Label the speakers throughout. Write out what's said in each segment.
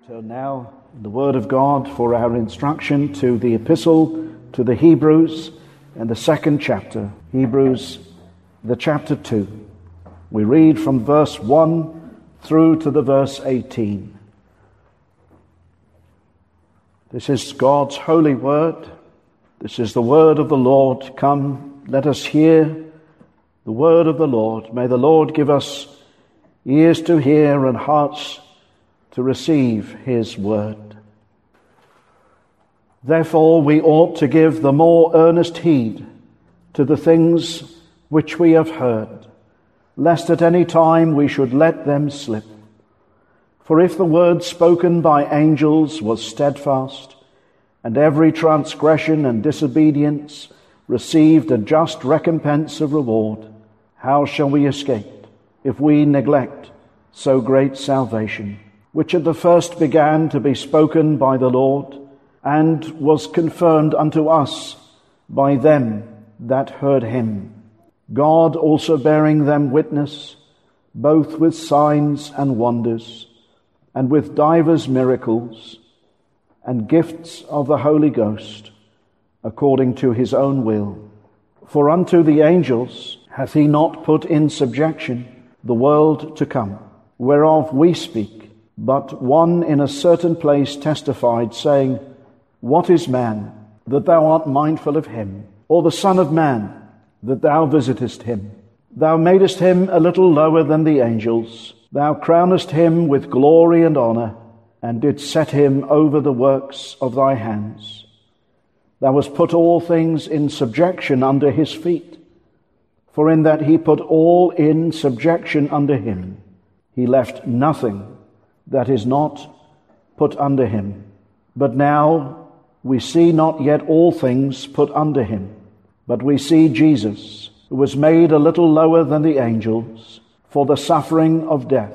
Speaker 1: Turn now in the Word of God for our instruction to the Epistle to the Hebrews and the second chapter, Hebrews, the chapter 2. We read from verse 1 through to the verse 18. This is God's holy word. This is the word of the Lord. Come, let us hear the word of the Lord. May the Lord give us ears to hear and hearts to receive his word. Therefore we ought to give the more earnest heed to the things which we have heard, lest at any time we should let them slip. For if the word spoken by angels was steadfast, and every transgression and disobedience received a just recompense of reward, how shall we escape if we neglect so great salvation, which at the first began to be spoken by the Lord, and was confirmed unto us by them that heard him, God also bearing them witness, both with signs and wonders, and with divers miracles, and gifts of the Holy Ghost, according to his own will. For unto the angels hath he not put in subjection the world to come, whereof we speak. But one in a certain place testified, saying, What is man, that thou art mindful of him? Or the Son of man, that thou visitest him? Thou madest him a little lower than the angels. Thou crownest him with glory and honor, and didst set him over the works of thy hands. Thou hast put all things in subjection under his feet. For in that he put all in subjection under him, he left nothing that is not put under him. But now we see not yet all things put under him, but we see Jesus, who was made a little lower than the angels for the suffering of death,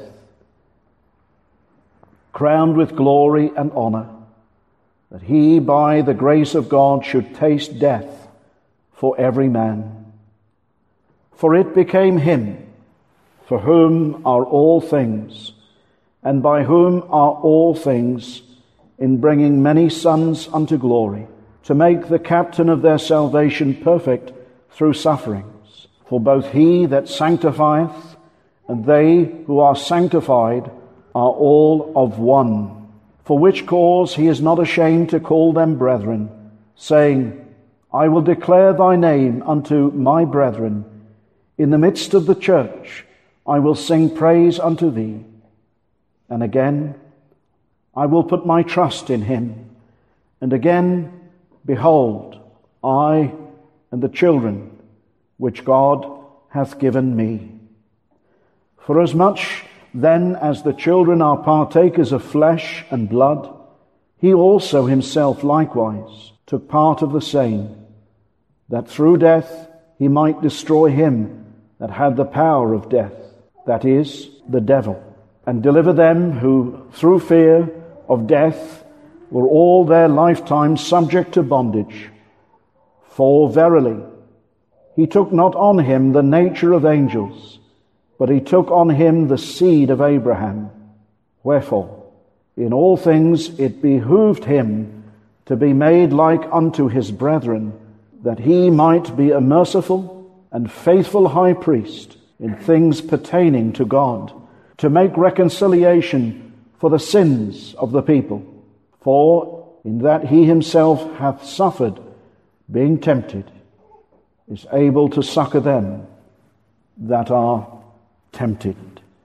Speaker 1: crowned with glory and honor, that he by the grace of God should taste death for every man. For it became him, for whom are all things, and by whom are all things, in bringing many sons unto glory, to make the captain of their salvation perfect through sufferings. For both he that sanctifieth and they who are sanctified are all of one. For which cause he is not ashamed to call them brethren, saying, I will declare thy name unto my brethren. In the midst of the church I will sing praise unto thee. And again, I will put my trust in him. And again, behold, I and the children which God hath given me. Forasmuch then as the children are partakers of flesh and blood, he also himself likewise took part of the same, that through death he might destroy him that had the power of death, that is, the devil, and deliver them who, through fear of death, were all their lifetime subject to bondage. For verily, he took not on him the nature of angels, but he took on him the seed of Abraham. Wherefore, in all things it behooved him to be made like unto his brethren, that he might be a merciful and faithful high priest in things pertaining to God, to make reconciliation for the sins of the people. For in that he himself hath suffered, being tempted, is able to succor them that are tempted.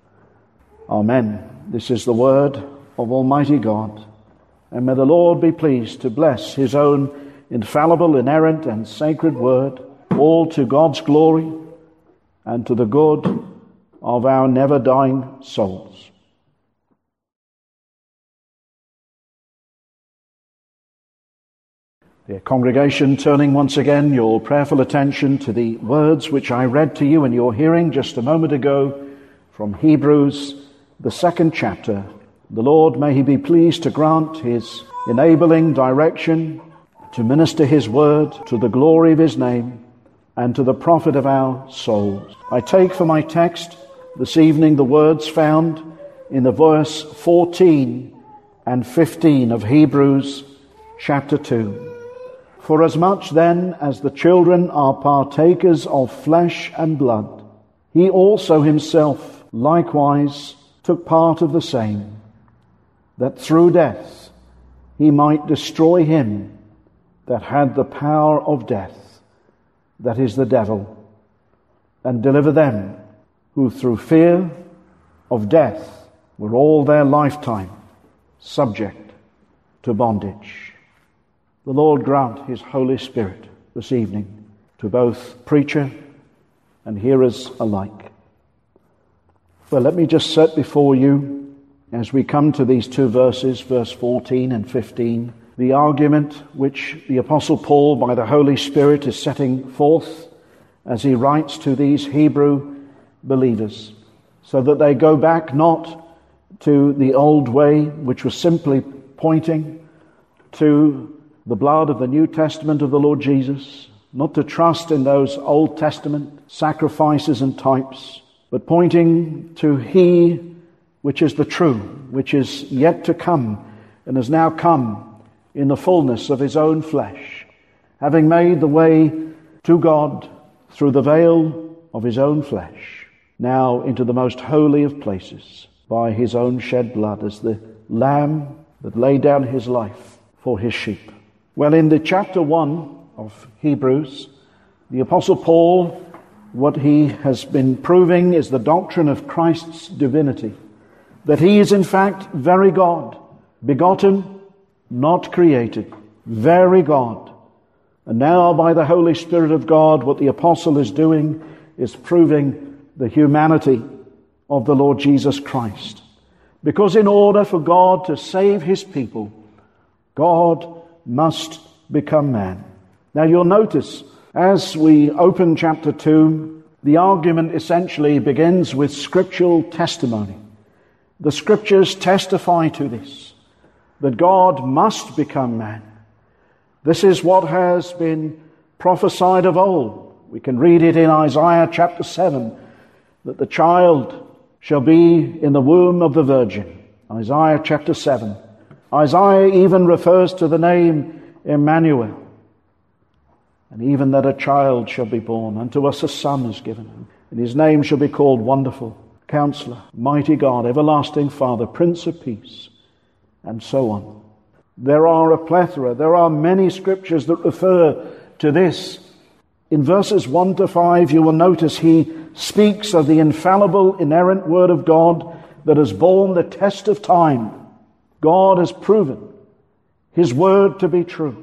Speaker 1: Amen. This is the word of Almighty God. And may the Lord be pleased to bless his own infallible, inerrant, and sacred word, all to God's glory and to the good of our never-dying souls. Dear congregation, turning once again your prayerful attention to the words which I read to you in your hearing just a moment ago from Hebrews, the second chapter. The Lord, may he be pleased to grant his enabling direction to minister his word to the glory of his name and to the profit of our souls. I take for my text this evening the words found in the verse 14 and 15 of Hebrews chapter 2. Forasmuch then as the children are partakers of flesh and blood, he also himself likewise took part of the same, that through death he might destroy him that had the power of death, that is the devil, and deliver them who through fear of death were all their lifetime subject to bondage. The Lord grant his Holy Spirit this evening to both preacher and hearers alike. Well, let me just set before you, as we come to these two verses, verse 14 and 15, the argument which the Apostle Paul, by the Holy Spirit, is setting forth as he writes to these Hebrew believers, so that they go back not to the old way, which was simply pointing to the blood of the New Testament of the Lord Jesus, not to trust in those Old Testament sacrifices and types, but pointing to He which is the true, which is yet to come and has now come in the fullness of His own flesh, having made the way to God through the veil of His own flesh, now into the most holy of places by His own shed blood as the Lamb that laid down His life for His sheep. Well, in the chapter 1 of Hebrews, the Apostle Paul, what he has been proving is the doctrine of Christ's divinity, that He is in fact very God, begotten, not created, very God. And now by the Holy Spirit of God, what the Apostle is doing is proving the humanity of the Lord Jesus Christ. Because in order for God to save His people, God must become man. Now you'll notice, as we open chapter 2, the argument essentially begins with scriptural testimony. The scriptures testify to this, that God must become man. This is what has been prophesied of old. We can read it in Isaiah chapter 7, that the child shall be in the womb of the virgin. Isaiah chapter 7. Isaiah even refers to the name Emmanuel. And even that a child shall be born, unto us a son is given, and His name shall be called Wonderful, Counselor, Mighty God, Everlasting Father, Prince of Peace, and so on. There are a plethora, there are many scriptures that refer to this. In verses 1 to 5, you will notice he speaks of the infallible, inerrant Word of God that has borne the test of time. God has proven His Word to be true.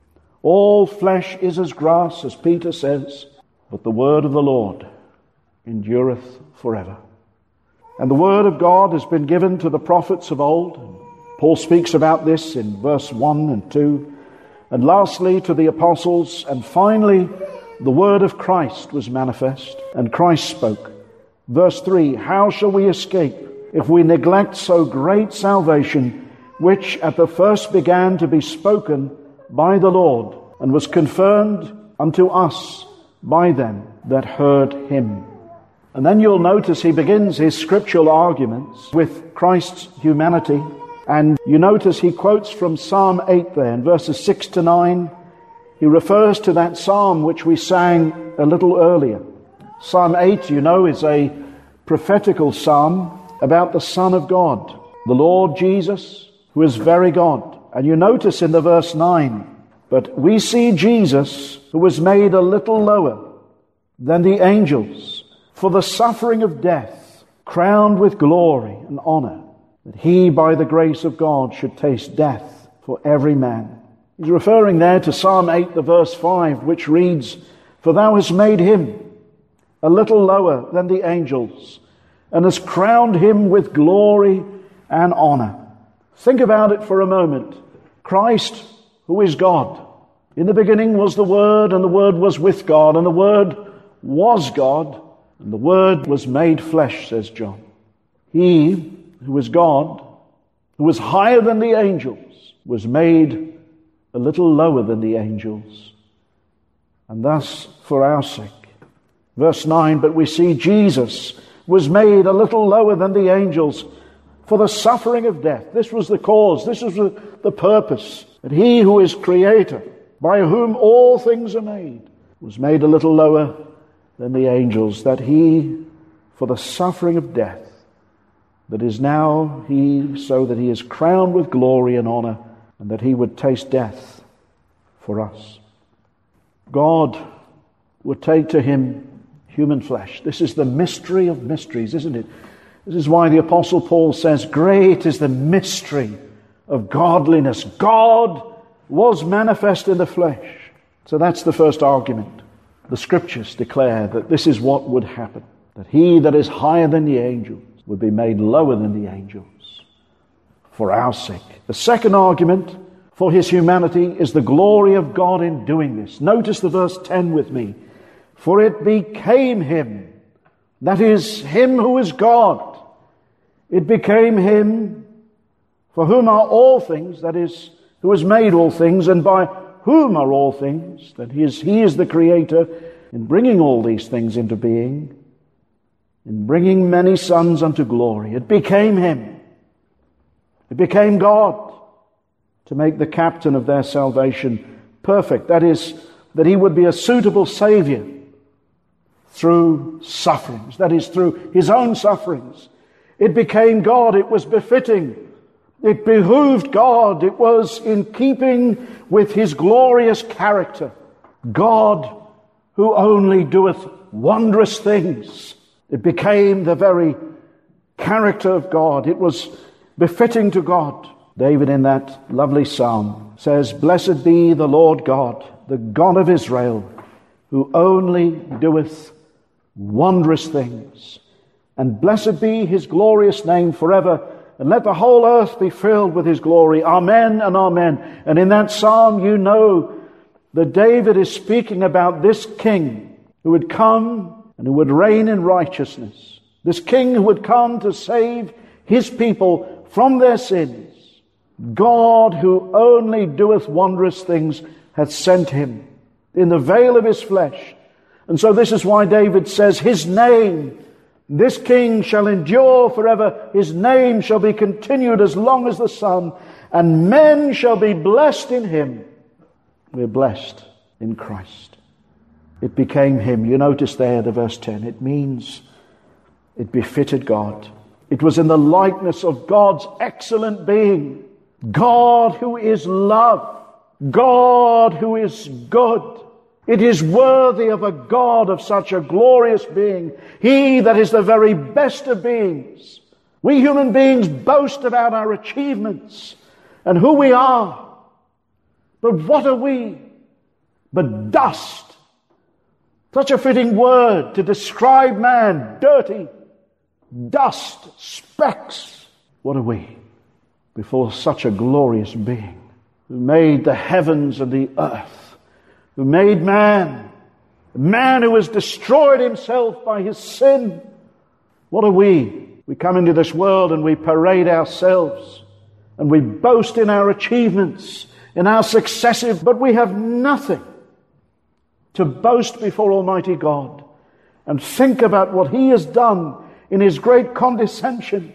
Speaker 1: All flesh is as grass, as Peter says, but the word of the Lord endureth forever. And the Word of God has been given to the prophets of old. Paul speaks about this in verse 1 and 2. And lastly, to the apostles. And finally, the Word of Christ was manifest, and Christ spoke. Verse 3, how shall we escape if we neglect so great salvation, which at the first began to be spoken by the Lord, and was confirmed unto us by them that heard Him? And then you'll notice he begins his scriptural arguments with Christ's humanity. And you notice he quotes from Psalm 8 there in verses 6 to 9. He refers to that psalm which we sang a little earlier. Psalm 8, you know, is a prophetical psalm about the Son of God, the Lord Jesus, who is very God. And you notice in the verse 9, but we see Jesus, who was made a little lower than the angels, for the suffering of death, crowned with glory and honor, that He, by the grace of God, should taste death for every man. He's referring there to Psalm 8, the verse 5, which reads, for thou hast made Him a little lower than the angels, and hast crowned Him with glory and honor. Think about it for a moment. Christ, who is God. In the beginning was the Word, and the Word was with God, and the Word was God, and the Word was made flesh, says John. He, who is God, who was higher than the angels, was made a little lower than the angels, and thus for our sake. Verse 9, but we see Jesus was made a little lower than the angels for the suffering of death. This was the cause, this was the purpose, that he who is creator, by whom all things are made, was made a little lower than the angels, that he, for the suffering of death, that is now he, so that he is crowned with glory and honor, and that he would taste death for us. God would take to him human flesh. This is the mystery of mysteries, isn't it? This is why the Apostle Paul says, great is the mystery of godliness. God was manifest in the flesh. So that's the first argument. The Scriptures declare that this is what would happen, that he that is higher than the angels would be made lower than the angels for our sake. The second argument for his humanity is the glory of God in doing this. Notice the verse 10 with me. For it became him, that is, him who is God. It became him for whom are all things, that is, who has made all things, and by whom are all things, that he is the creator, in bringing all these things into being, in bringing many sons unto glory. It became him. It became God to make the captain of their salvation perfect. That is, that he would be a suitable Savior through sufferings. That is, through his own sufferings. It became God. It was befitting. It behooved God. It was in keeping with his glorious character. God who only doeth wondrous things. It became the very character of God. It was befitting to God. David in that lovely psalm says, blessed be the Lord God, the God of Israel, who only doeth wondrous things. And blessed be his glorious name forever. And let the whole earth be filled with his glory. Amen and amen. And in that psalm, you know that David is speaking about this king who would come and who would reign in righteousness. This king who would come to save his people from their sins. God who only doeth wondrous things hath sent him in the veil of his flesh. And so this is why David says, his name, this king shall endure forever. His name shall be continued as long as the sun, and men shall be blessed in him. We're blessed in Christ. It became him. You notice there the verse 10. It means it befitted God. It was in the likeness of God's excellent being. God who is love. God who is good. It is worthy of a God of such a glorious being. He that is the very best of beings. We human beings boast about our achievements and who we are. But what are we? But dust. Such a fitting word to describe man. Dirty. Dust. Specks. What are we before such a glorious being who made the heavens and the earth? Who made man, a man who has destroyed himself by his sin. What are we? We come into this world and we parade ourselves and we boast in our achievements, in our successes, but we have nothing to boast before Almighty God and think about what he has done in his great condescension.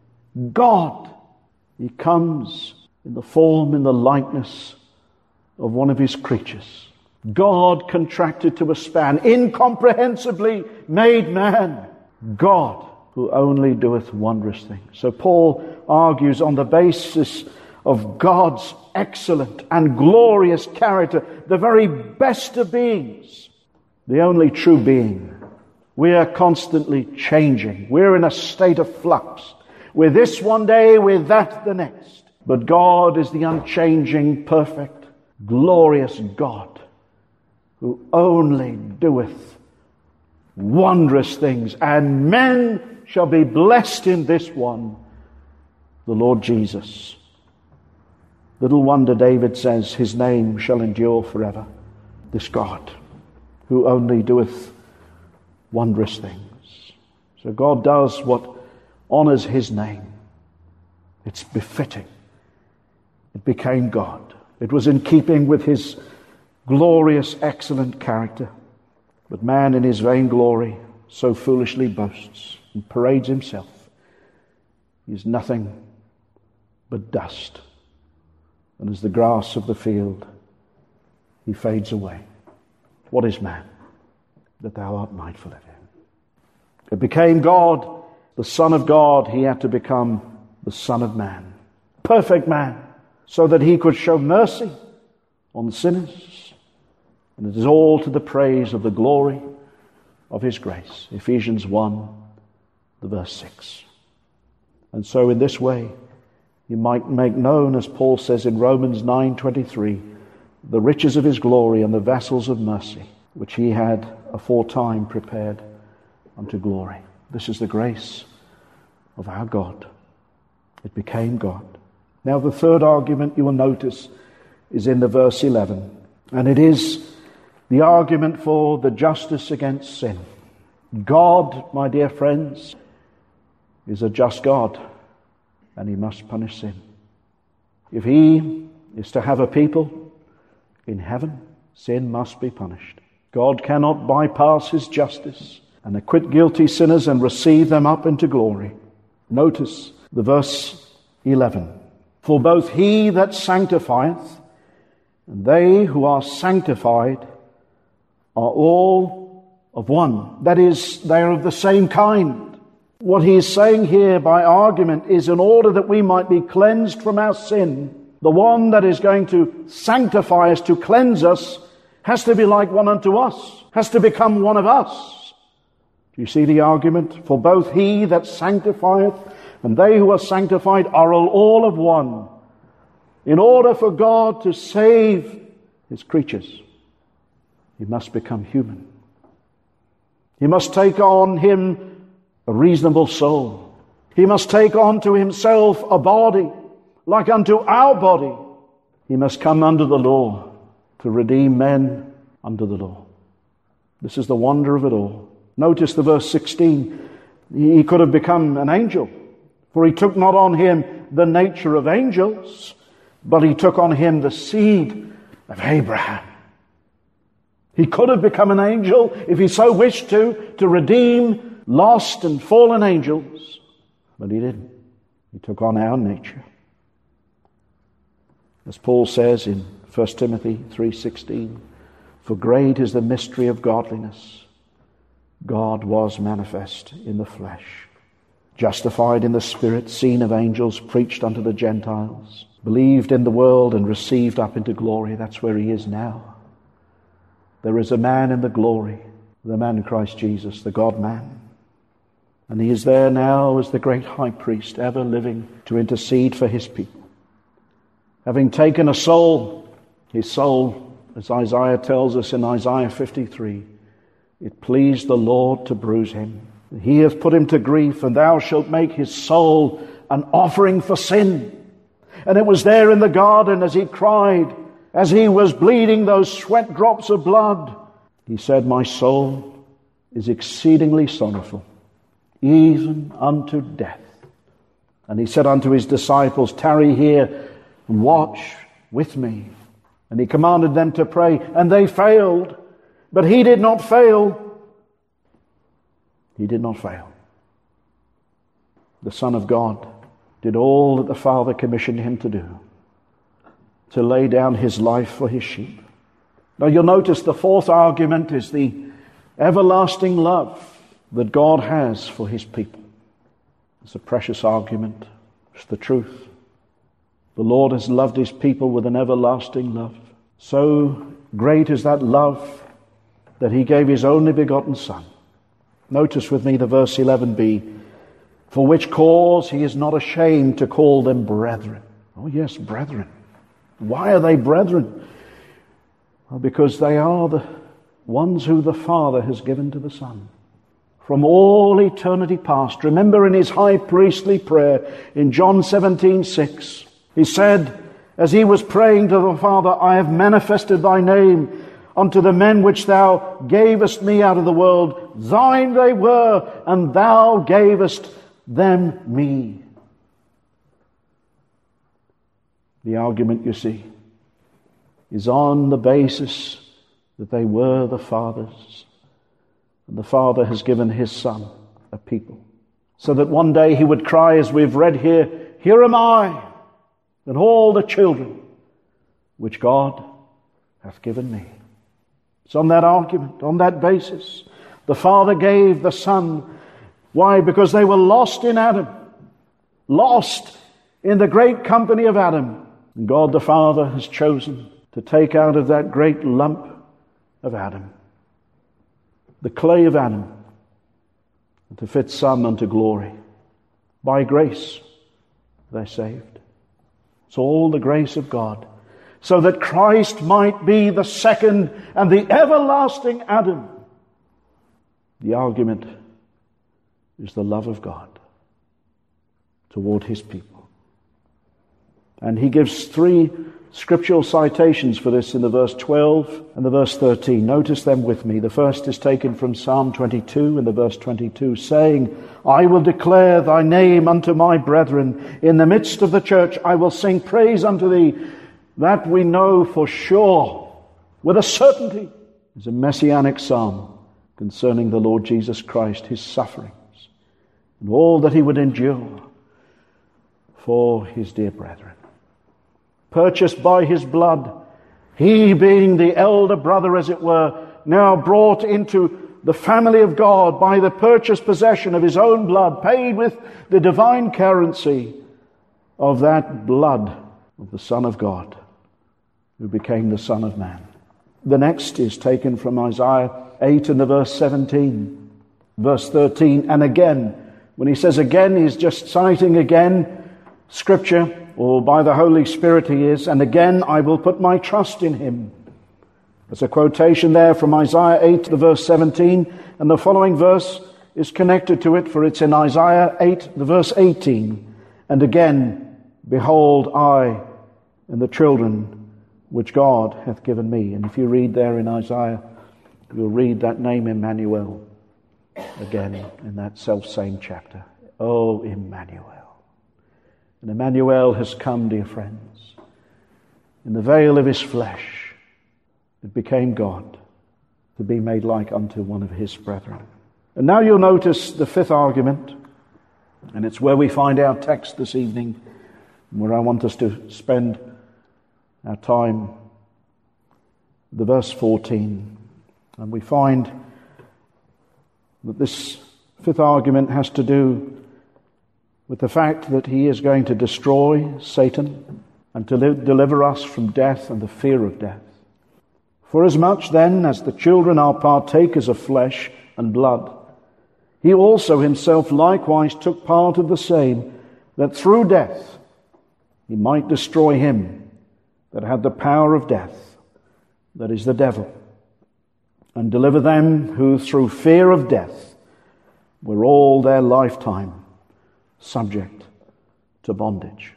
Speaker 1: God, he comes in the form, in the likeness of one of his creatures. God contracted to a span, incomprehensibly made man. God who only doeth wondrous things. So Paul argues on the basis of God's excellent and glorious character, the very best of beings, the only true being. We are constantly changing. We're in a state of flux. We're this one day, we're that the next. But God is the unchanging, perfect, glorious God, who only doeth wondrous things, and men shall be blessed in this one, the Lord Jesus. Little wonder David says, his name shall endure forever. This God, who only doeth wondrous things. So God does what honors his name. It's befitting. It became God. It was in keeping with his glorious, excellent character. But man in his vainglory so foolishly boasts and parades himself. He is nothing but dust. And as the grass of the field, he fades away. What is man, that thou art mindful of him? It became God, the Son of God. He had to become the Son of Man, perfect man, so that he could show mercy on sinners. And it is all to the praise of the glory of his grace. Ephesians 1, the verse 6. And so in this way, you might make known, as Paul says in Romans 9:23, the riches of his glory and the vessels of mercy, which he had aforetime prepared unto glory. This is the grace of our God. It became God. Now the third argument you will notice is in the verse 11. And it is the argument for the justice against sin. God, my dear friends, is a just God, and he must punish sin. If he is to have a people in heaven, sin must be punished. God cannot bypass his justice and acquit guilty sinners and receive them up into glory. Notice the verse 11. For both he that sanctifieth and they who are sanctified are all of one. That is, they are of the same kind. What he is saying here by argument is, in order that we might be cleansed from our sin, the one that is going to sanctify us, to cleanse us, has to be like one unto us, has to become one of us. Do you see the argument? For both he that sanctifieth and they who are sanctified are all of one. In order for God to save his creatures, he must become human. He must take on him a reasonable soul. He must take on to himself a body like unto our body. He must come under the law to redeem men under the law. This is the wonder of it all. Notice the verse 16. He could have become an angel, for he took not on him the nature of angels, but he took on him the seed of Abraham. He could have become an angel if he so wished to redeem lost and fallen angels, but he didn't. He took on our nature. As Paul says in 1 Timothy 3:16, for great is the mystery of godliness. God was manifest in the flesh, justified in the Spirit, seen of angels, preached unto the Gentiles, believed in the world, and received up into glory. That's where he is now. There is a man in the glory, the man Christ Jesus, the God-man. And he is there now as the great high priest, ever living to intercede for his people. Having taken a soul, his soul, as Isaiah tells us in Isaiah 53, it pleased the Lord to bruise him. He hath put him to grief, and thou shalt make his soul an offering for sin. And it was there in the garden as he cried, as he was bleeding those sweat drops of blood. He said, my soul is exceedingly sorrowful, even unto death. And he said unto his disciples, tarry here and watch with me. And he commanded them to pray, and they failed. But he did not fail. He did not fail. The Son of God did all that the Father commissioned him to do, to lay down his life for his sheep. Now you'll notice the fourth argument is the everlasting love that God has for his people. It's a precious argument. It's the truth. The Lord has loved his people with an everlasting love. So great is that love that he gave his only begotten Son. Notice with me the verse 11b. For which cause he is not ashamed to call them brethren. Oh yes, brethren. Why are they brethren? Well, because they are the ones who the Father has given to the Son. From all eternity past. Remember in his high priestly prayer in John 17:6, he said, as he was praying to the Father, I have manifested thy name unto the men which thou gavest me out of the world. Thine they were, and thou gavest them me. The argument, you see, is on the basis that they were the Father's. And the Father has given his Son a people. so that one day he would cry, as we've read here, "Here am I, and all the children which God hath given me." It's on that argument, on that basis, the Father gave the Son. Why? Because they were lost in Adam, lost in the great company of Adam. And God the Father has chosen to take out of that great lump of Adam, the clay of Adam, and to fit some unto glory. By grace they're saved. It's all the grace of God, so that Christ might be the second and the everlasting Adam. The argument is the love of God toward his people. And he gives 3 scriptural citations for this in the verse 12 and the verse 13. Notice them with me. The first is taken from Psalm 22 in the verse 22, saying, "I will declare thy name unto my brethren. In the midst of the church I will sing praise unto thee." That we know for sure, with a certainty, is a messianic psalm concerning the Lord Jesus Christ, his sufferings, and all that he would endure for his dear brethren. Purchased by his blood, he being the elder brother, as it were, now brought into the family of God by the purchased possession of his own blood, paid with the divine currency of that blood of the Son of God, who became the Son of Man. The next is taken from Isaiah 8 and the verse 17. Verse 13, and again, when he says again, he's just citing again Scripture, or by the Holy Spirit he is, and again I will put my trust in him. There's a quotation there from Isaiah 8, the verse 17, and the following verse is connected to it, for it's in Isaiah 8, the verse 18. And again, behold, I and the children which God hath given me. And if you read there in Isaiah, you'll read that name Emmanuel again in that self-same chapter. Oh, Emmanuel. And Emmanuel has come, dear friends. In the veil of his flesh, it became God to be made like unto one of his brethren. And now you'll notice the 5th argument, and it's where we find our text this evening, where I want us to spend our time, the verse 14. And we find that this 5th argument has to do with the fact that he is going to destroy Satan and to deliver us from death and the fear of death. Forasmuch then as the children are partakers of flesh and blood, he also himself likewise took part of the same, that through death he might destroy him that had the power of death, that is the devil, and deliver them who through fear of death were all their lifetime subject to bondage.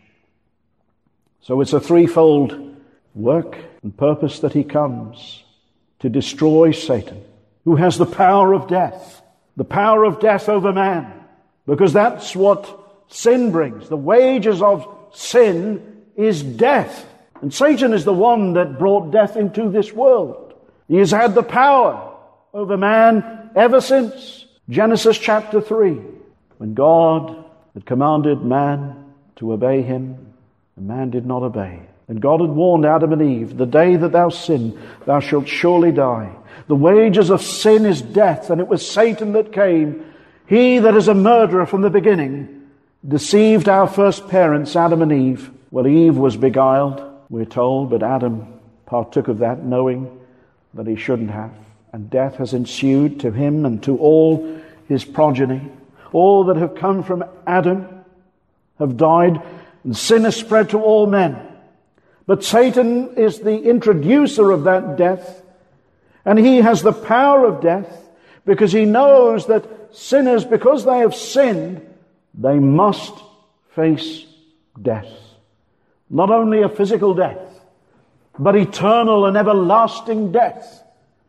Speaker 1: So it's a threefold work and purpose that he comes to destroy Satan, who has the power of death over man, because that's what sin brings. The wages of sin is death. And Satan is the one that brought death into this world. He has had the power over man ever since Genesis chapter 3, when God had commanded man to obey him, and man did not obey. And God had warned Adam and Eve, the day that thou sin, thou shalt surely die. The wages of sin is death, and it was Satan that came, he that is a murderer from the beginning, deceived our first parents, Adam and Eve. Well, Eve was beguiled, we're told, but Adam partook of that, knowing that he shouldn't have. And death has ensued to him and to all his progeny. All that have come from Adam have died, and sin has spread to all men. But Satan is the introducer of that death, and he has the power of death, because he knows that sinners, because they have sinned, they must face death. Not only a physical death, but eternal and everlasting death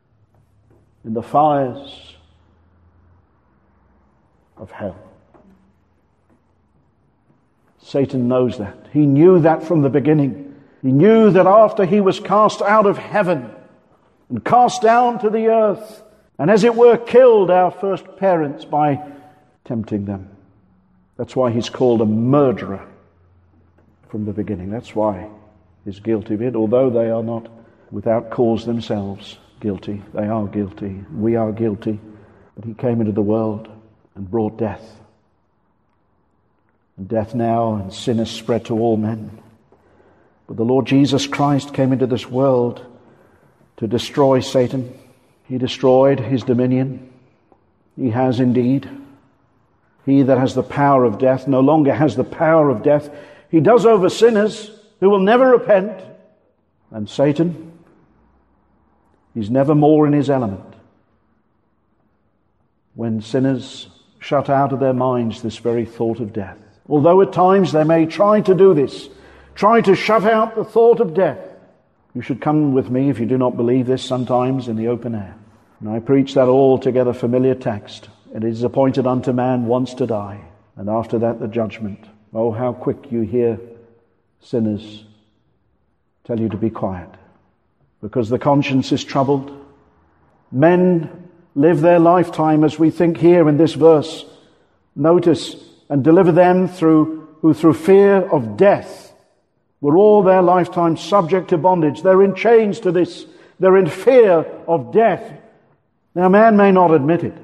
Speaker 1: in the fires of hell. Satan knows that. He knew that from the beginning. He knew that after he was cast out of heaven and cast down to the earth, and as it were killed our first parents by tempting them, That's why he's called a murderer from the beginning. That's why he's guilty of it, although they are not without cause themselves guilty. They are guilty. We are guilty. But he came into the world and brought death. And death now and sin is spread to all men. But the Lord Jesus Christ came into this world to destroy Satan. He destroyed his dominion. He has indeed. He that has the power of death no longer has the power of death. He does over sinners who will never repent. And Satan, he's never more in his element. When sinners shut out of their minds this very thought of death. Although at times they may try to do this, try to shut out the thought of death. You should come with me if you do not believe this sometimes in the open air. And I preach that altogether familiar text. It is appointed unto man once to die, and after that the judgment. Oh, how quick you hear sinners tell you to be quiet, because the conscience is troubled. Men live their lifetime, as we think here in this verse. Notice, and deliver them who through fear of death were all their lifetime subject to bondage. They're in chains to this. They're in fear of death. Now, man may not admit it,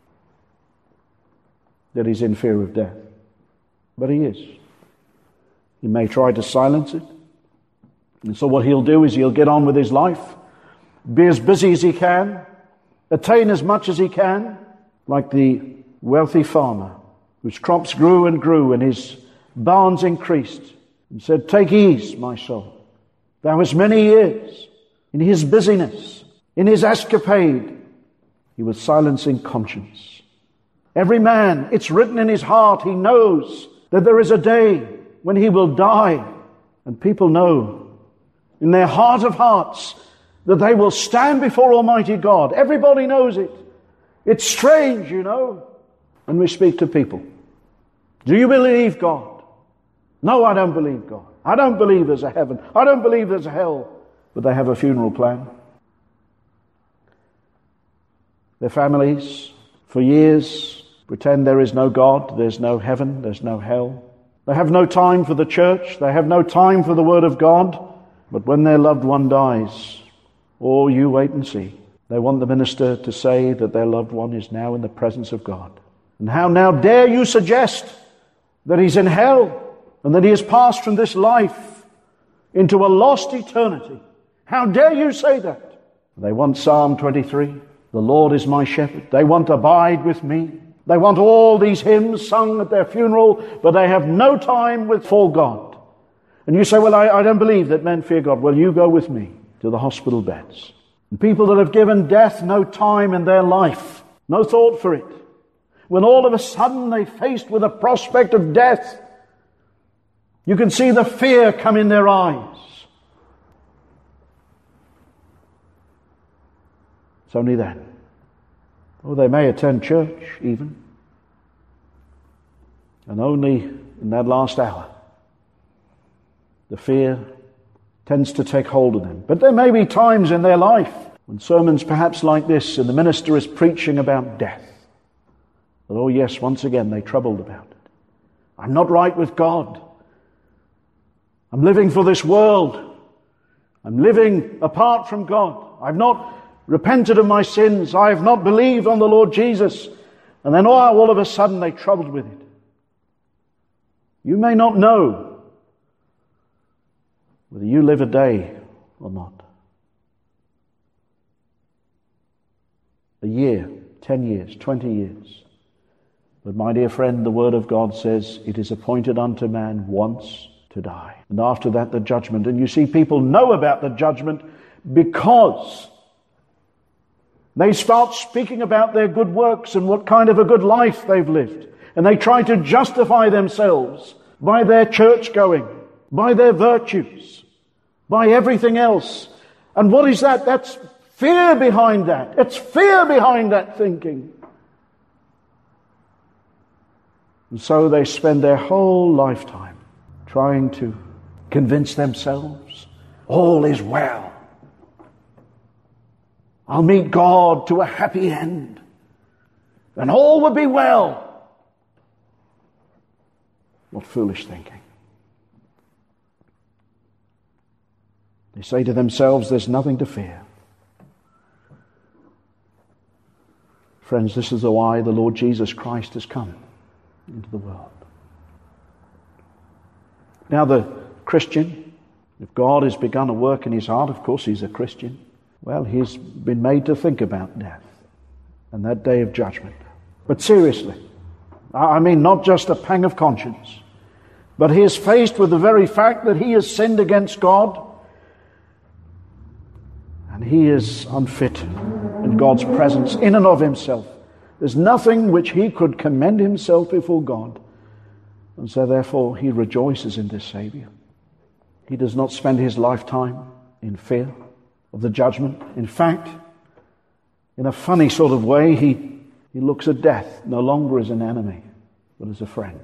Speaker 1: that he's in fear of death, but he is. He may try to silence it. And so what he'll do is he'll get on with his life, be as busy as he can, attain as much as he can, like the wealthy farmer whose crops grew and grew and his barns increased, and said, "Take ease, my soul. Thou hast many years." In his busyness, in his escapade, he was silencing conscience. Every man, it's written in his heart, he knows that there is a day when he will die, and people know in their heart of hearts that they will stand before Almighty God. Everybody knows it. It's strange, you know, when we speak to people. Do you believe God? No, I don't believe God. I don't believe there's a heaven. I don't believe there's a hell. But they have a funeral plan. Their families, for years, pretend there is no God, there's no heaven, there's no hell. They have no time for the church. They have no time for the Word of God. But when their loved one dies, oh, you wait and see. They want the minister to say that their loved one is now in the presence of God. And how now dare you suggest that he's in hell and that he has passed from this life into a lost eternity? How dare you say that? They want Psalm 23. The Lord is my shepherd. They want abide with me. They want all these hymns sung at their funeral, but they have no time for God. And you say, well, I don't believe that men fear God. Well, you go with me to the hospital beds. And people that have given death no time in their life, no thought for it, when all of a sudden they're faced with a prospect of death, you can see the fear come in their eyes. It's only then. Or they may attend church even. And only in that last hour, the fear tends to take hold of them. But there may be times in their life when sermons perhaps like this and the minister is preaching about death. But oh yes, once again they troubled about it. I'm not right with God. I'm living for this world. I'm living apart from God. I've not repented of my sins. I have not believed on the Lord Jesus. And then all of a sudden they troubled with it. You may not know whether you live a day or not. A year, 10 years, 20 years. But my dear friend, the Word of God says it is appointed unto man once to die. And after that, the judgment. And you see, people know about the judgment because they start speaking about their good works and what kind of a good life they've lived. And they try to justify themselves by their church going, by their virtues, by everything else. And what is that? That's fear behind that. It's fear behind that thinking. And so they spend their whole lifetime trying to convince themselves all is well. I'll meet God to a happy end, and all will be well. What foolish thinking. They say to themselves, there's nothing to fear. Friends, this is why the Lord Jesus Christ has come into the world. Now the Christian, if God has begun a work in his heart, of course he's a Christian, well, he's been made to think about death and that day of judgment. But seriously, I mean not just a pang of conscience, but he is faced with the very fact that he has sinned against God and he is unfit in God's presence in and of himself. There's nothing which he could commend himself before God. And so therefore he rejoices in this Savior. He does not spend his lifetime in fear of the judgment. In fact, in a funny sort of way, he looks at death no longer as an enemy, but as a friend.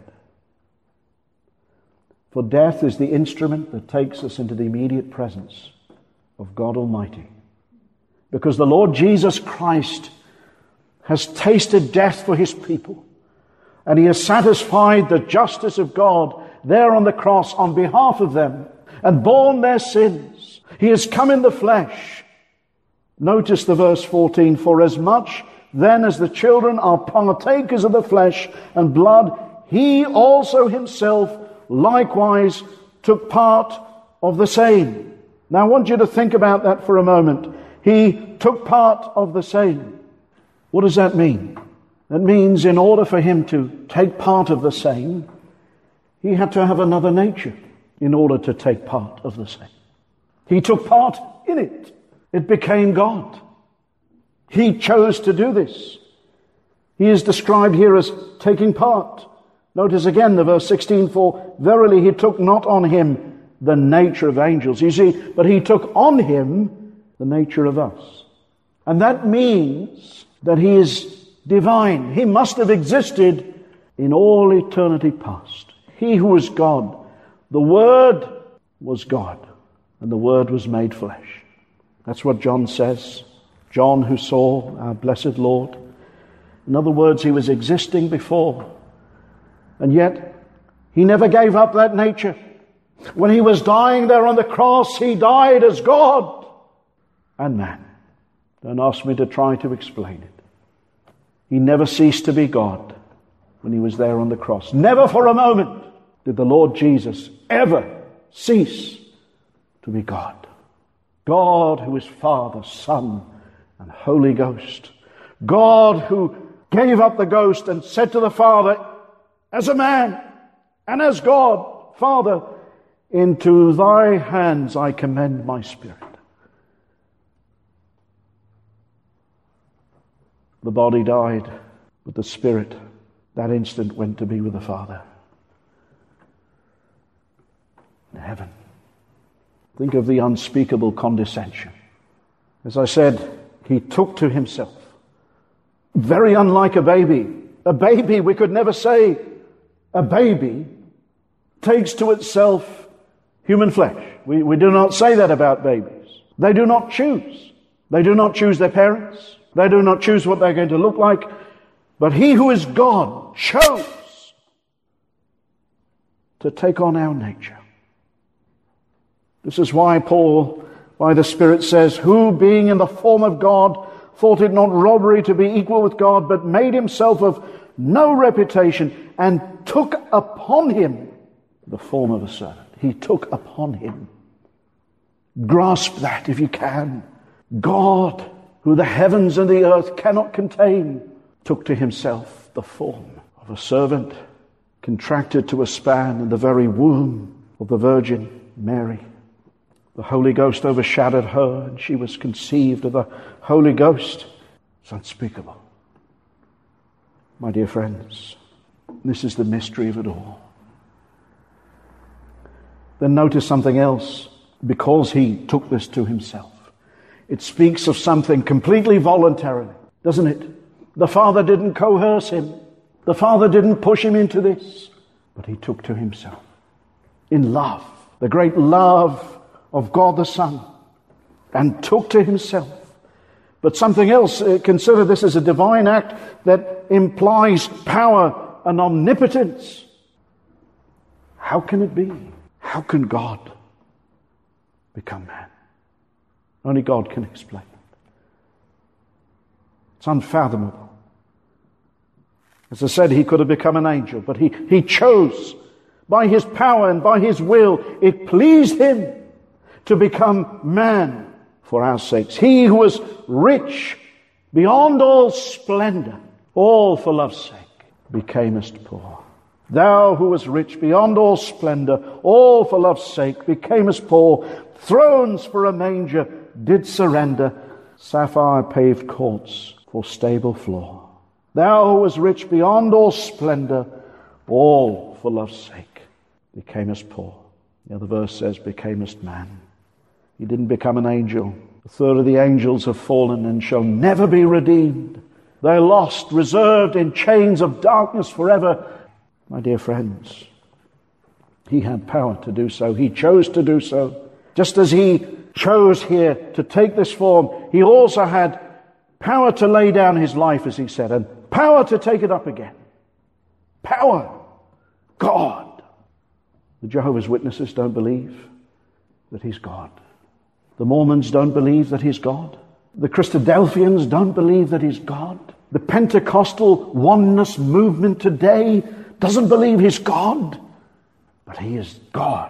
Speaker 1: For death is the instrument that takes us into the immediate presence of God Almighty. Because the Lord Jesus Christ has tasted death for his people, and he has satisfied the justice of God there on the cross on behalf of them and borne their sins. He has come in the flesh. Notice the verse 14, for as much then as the children are partakers of the flesh and blood, he also himself likewise took part of the same. Now I want you to think about that for a moment. He took part of the same. What does that mean? That means in order for him to take part of the same, he had to have another nature in order to take part of the same. He took part in it. It became God. He chose to do this. He is described here as taking part. Notice again the verse 16, for verily he took not on him the nature of angels. You see, but he took on him the nature of us. And that means that he is divine. He must have existed in all eternity past. He who was God, the Word was God, and the Word was made flesh. That's what John says. John, who saw our blessed Lord. In other words, he was existing before, and yet he never gave up that nature. When he was dying there on the cross, he died as God and man. Don't ask me to try to explain it. He never ceased to be God when he was there on the cross. Never for a moment did the Lord Jesus ever cease to be God. God who is Father, Son, and Holy Ghost. God who gave up the ghost and said to the Father, as a man and as God, Father, into thy hands I commend my spirit. The body died, but the spirit that instant went to be with the Father in heaven. Think of the unspeakable condescension. As I said, he took to himself. Very unlike a baby. A baby, we could never say, a baby takes to itself human flesh. We do not say that about babies. They do not choose. They do not choose their parents. They do not choose what they're going to look like. But he who is God chose to take on our nature. This is why Paul, by the Spirit, says, who being in the form of God, thought it not robbery to be equal with God, but made himself of no reputation, and took upon him the form of a servant. He took upon him. Grasp that if you can. God, who the heavens and the earth cannot contain, took to himself the form of a servant, contracted to a span in the very womb of the Virgin Mary. The Holy Ghost overshadowed her, and she was conceived of the Holy Ghost. It's unspeakable. My dear friends, this is the mystery of it all. Then notice something else. Because he took this to himself, it speaks of something completely voluntarily, doesn't it? The Father didn't coerce him. The Father didn't push him into this, but he took to himself. In love, the great love of God the Son, and took to himself. But something else, consider this as a divine act that implies power and omnipotence. How can it be? How can God become man? Only God can explain it. It's unfathomable. As I said, he could have become an angel, but he chose, by his power and by his will, it pleased him to become man for our sakes. He who was rich beyond all splendor, all for love's sake, becamest poor. Thou who was rich beyond all splendor, all for love's sake, becamest poor. Thrones for a manger did surrender, sapphire paved courts for stable floor. Thou who was rich beyond all splendor, all for love's sake, becamest poor. The other verse says, becamest man. He didn't become an angel. A third of the angels have fallen and shall never be redeemed. They're lost, reserved in chains of darkness forever. My dear friends, he had power to do so. He chose to do so. Just as he chose here to take this form, he also had power to lay down his life, as he said, and power to take it up again. Power. God. The Jehovah's Witnesses don't believe that he's God. The Mormons don't believe that he's God. The Christadelphians don't believe that he's God. The Pentecostal oneness movement today doesn't believe he's God. But he is God.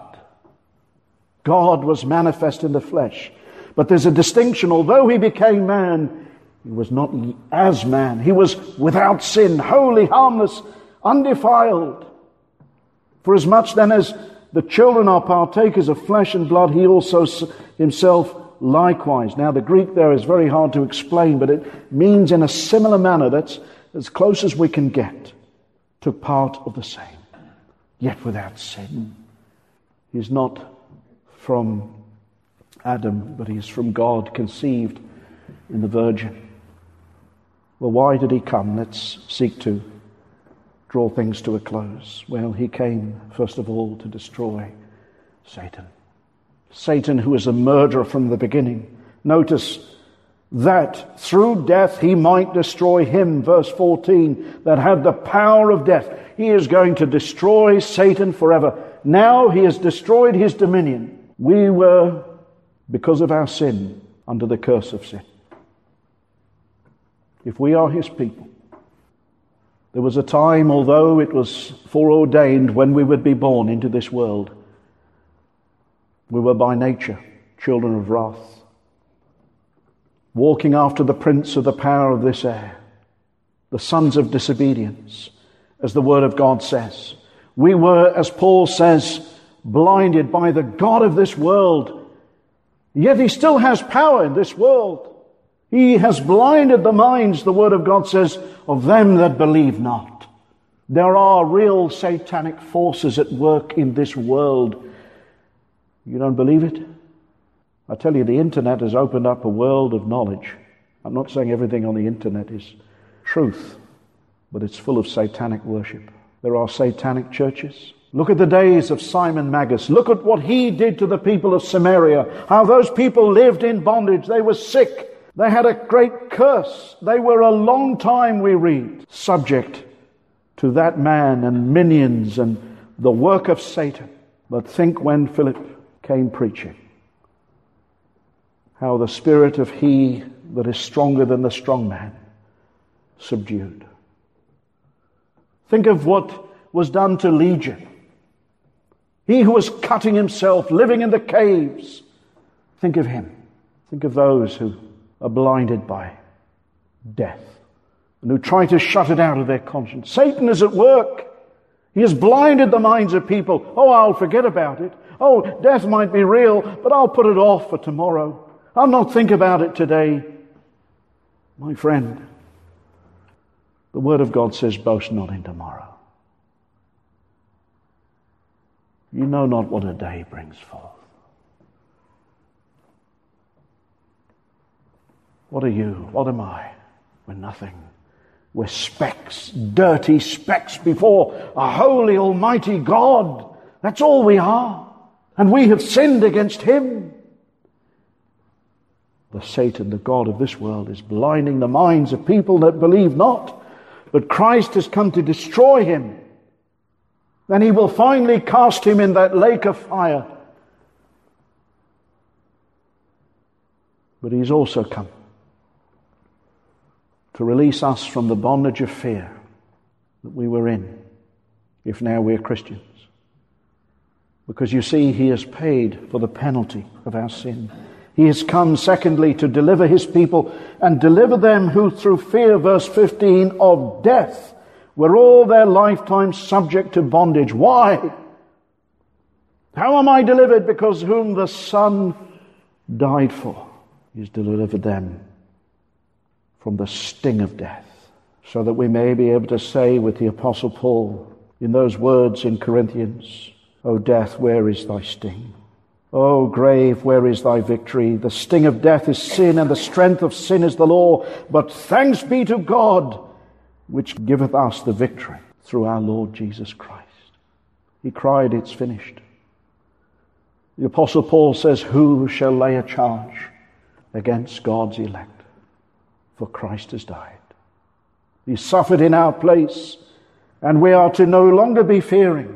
Speaker 1: God was manifest in the flesh. But there's a distinction. Although he became man, he was not as man. He was without sin, holy, harmless, undefiled. For as much then as the children are partakers of flesh and blood, he also himself likewise. Now the Greek there is very hard to explain, but it means in a similar manner, that's as close as we can get, took part of the same, yet without sin. He's not from Adam, but he's from God, conceived in the Virgin. Well, why did he come? Let's seek to draw things to a close. Well, he came, first of all, to destroy Satan. Satan, who is a murderer from the beginning. Notice that through death he might destroy him, verse 14, that had the power of death. He is going to destroy Satan forever. Now he has destroyed his dominion. We were, because of our sin, under the curse of sin. If we are his people, there was a time, although it was foreordained when we would be born into this world, we were by nature children of wrath, walking after the prince of the power of this air, the sons of disobedience, as the word of God says. We were, as Paul says, blinded by the god of this world. Yet he still has power in this world. He has blinded the minds, the word of God says, of them that believe not. There are real satanic forces at work in this world. You don't believe it? I tell you, the internet has opened up a world of knowledge. I'm not saying everything on the internet is truth, but it's full of satanic worship. There are satanic churches. Look at the days of Simon Magus. Look at what he did to the people of Samaria. How those people lived in bondage. They were sick. They had a great curse. They were a long time, we read, subject to that man and minions and the work of Satan. But think when Philip came preaching, how the spirit of he that is stronger than the strong man subdued. Think of what was done to Legion. He who was cutting himself, living in the caves. Think of him. Think of those who are blinded by death and who try to shut it out of their conscience. Satan is at work. He has blinded the minds of people. Oh, I'll forget about it. Oh, death might be real, but I'll put it off for tomorrow. I'll not think about it today. My friend, the Word of God says, boast not in tomorrow. You know not what a day brings forth. What are you? What am I? We're nothing. We're specks, dirty specks before a holy, almighty God. That's all we are. And we have sinned against him. The Satan, the god of this world, is blinding the minds of people that believe not. But Christ has come to destroy him. Then he will finally cast him in that lake of fire. But he's also come to release us from the bondage of fear that we were in, if now we're Christians. Because you see, he has paid for the penalty of our sin. He has come, secondly, to deliver his people and deliver them who through fear, verse 15, of death, were all their lifetime subject to bondage. Why? How am I delivered? Because whom the Son died for, he's delivered them from the sting of death, so that we may be able to say with the Apostle Paul in those words in Corinthians, O death, where is thy sting? O grave, where is thy victory? The sting of death is sin, and the strength of sin is the law. But thanks be to God, which giveth us the victory through our Lord Jesus Christ. He cried, it's finished. The Apostle Paul says, who shall lay a charge against God's elect? For Christ has died. He suffered in our place, and we are to no longer be fearing.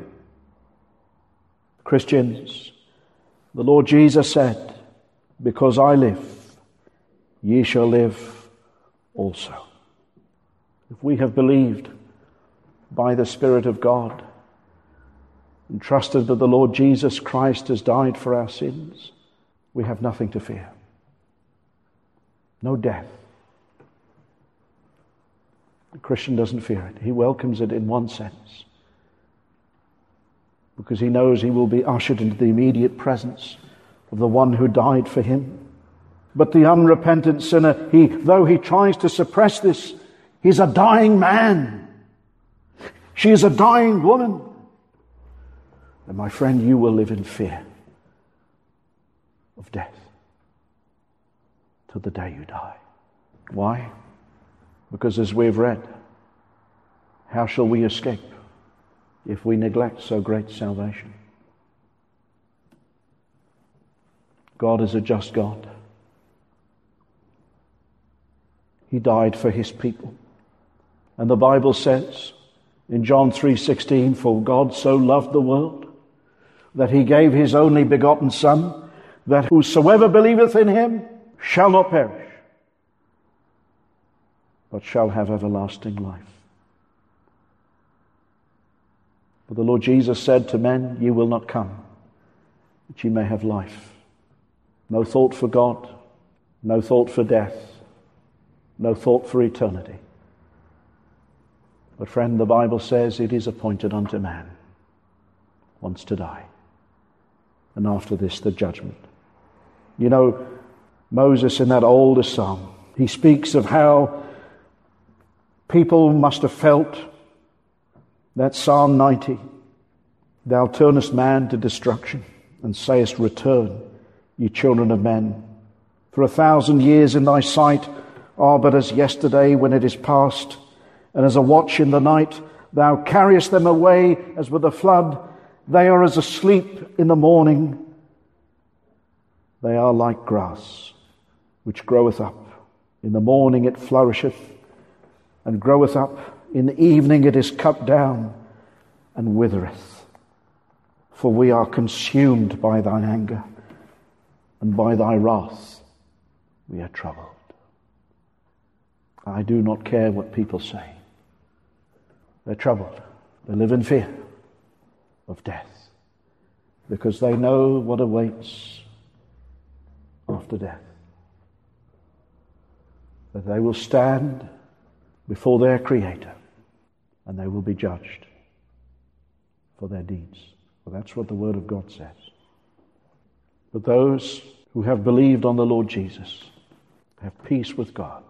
Speaker 1: Christians, the Lord Jesus said, because I live, ye shall live also. If we have believed by the Spirit of God and trusted that the Lord Jesus Christ has died for our sins, we have nothing to fear. No death. The Christian doesn't fear it. He welcomes it in one sense, because he knows he will be ushered into the immediate presence of the one who died for him. But the unrepentant sinner, though he tries to suppress this, he's a dying man. She is a dying woman. And my friend, you will live in fear of death till the day you die. Why? Because as we've read, how shall we escape if we neglect so great salvation? God is a just God. He died for his people. And the Bible says in John 3:16, for God so loved the world that he gave his only begotten Son, that whosoever believeth in him shall not perish, but shall have everlasting life. But the Lord Jesus said to men, ye will not come, that ye may have life. No thought for God, no thought for death, no thought for eternity. But friend, the Bible says it is appointed unto man once to die, and after this the judgment. You know, Moses in that oldest psalm, he speaks of how people must have felt. That Psalm 90, thou turnest man to destruction, and sayest, return, ye children of men. For 1,000 years in thy sight are but as yesterday when it is past, and as a watch in the night. Thou carriest them away as with a flood. They are as asleep in the morning. They are like grass, which groweth up. In the morning it flourisheth, and groweth up. In the evening it is cut down, and withereth. For we are consumed by thine anger, and by thy wrath we are troubled. I do not care what people say. They're troubled. They live in fear of death, because they know what awaits after death. That they will stand before their Creator, and they will be judged for their deeds. Well, that's what the Word of God says. But those who have believed on the Lord Jesus have peace with God,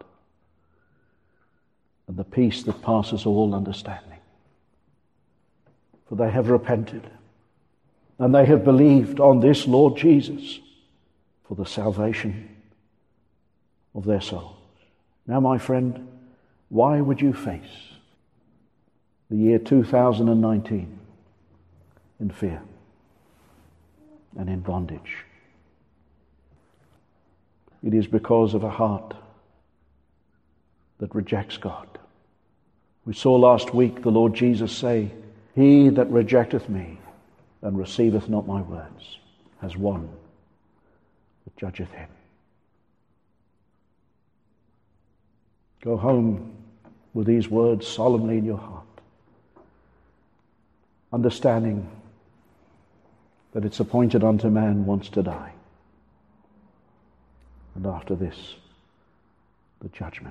Speaker 1: and the peace that passes all understanding. For they have repented, and they have believed on this Lord Jesus for the salvation of their souls. Now, my friend, why would you face the year 2019 in fear and in bondage? It is because of a heart that rejects God. We saw last week the Lord Jesus say, He that rejecteth me and receiveth not my words has one that judgeth him. Go home with these words solemnly in your heart, understanding that it's appointed unto man once to die, and after this, the judgment.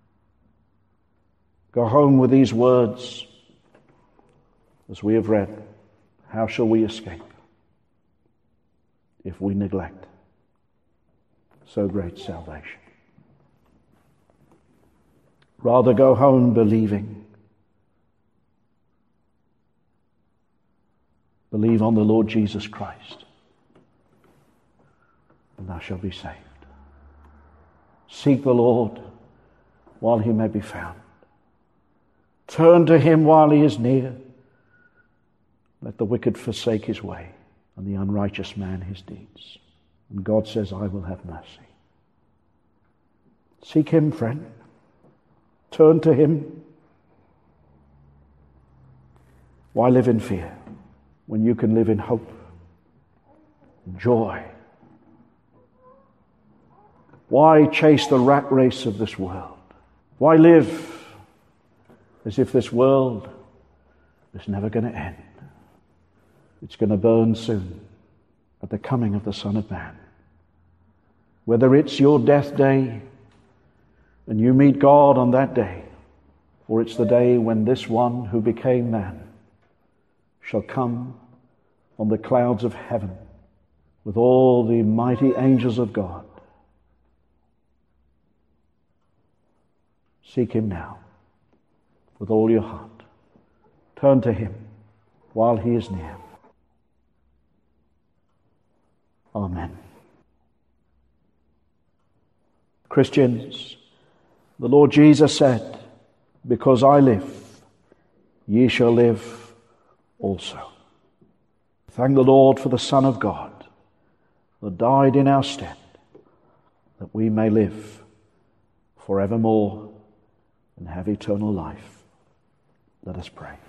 Speaker 1: Go home with these words, as we have read. How shall we escape if we neglect so great salvation? Rather go home believing. Believe on the Lord Jesus Christ, and thou shalt be saved. Seek the Lord while he may be found. Turn to him while he is near. Let the wicked forsake his way, and the unrighteous man his deeds. And God says, I will have mercy. Seek him, friend. Turn to him. Why live in fear when you can live in hope, joy? Why chase the rat race of this world? Why live as if this world is never going to end? It's going to burn soon at the coming of the Son of Man. Whether it's your death day and you meet God on that day, or it's the day when this one who became man shall come on the clouds of heaven with all the mighty angels of God. Seek him now with all your heart. Turn to him while he is near. Amen. Christians, the Lord Jesus said, because I live, ye shall live also. Thank the Lord for the Son of God that died in our stead, that we may live forevermore and have eternal life. Let us pray.